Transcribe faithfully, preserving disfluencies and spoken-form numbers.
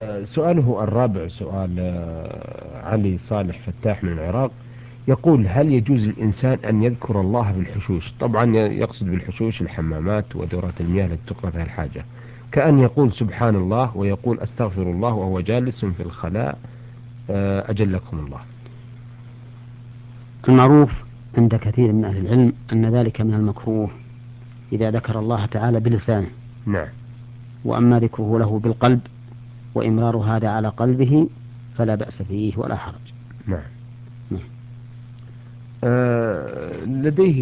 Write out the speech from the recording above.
سؤاله الرابع سؤال آه، علي صالح فتاح من العراق. يقول: هل يجوز للإنسان أن يذكر الله بالحشوش؟ طبعا ي- يقصد بالحشوش الحمامات ودورات المياه التي تقضى فيها الحاجة، كأن يقول سبحان الله ويقول أستغفر الله وهو جالس في الخلاء. آه، أجلكم الله. المعروف عند كثير من أهل العلم أن ذلك من المكروه إذا ذكر الله تعالى بلسانه. نعم. وأما ذكره له بالقلب وإمرار هذا على قلبه فلا بأس فيه ولا حرج. نعم. نعم. آه، لديه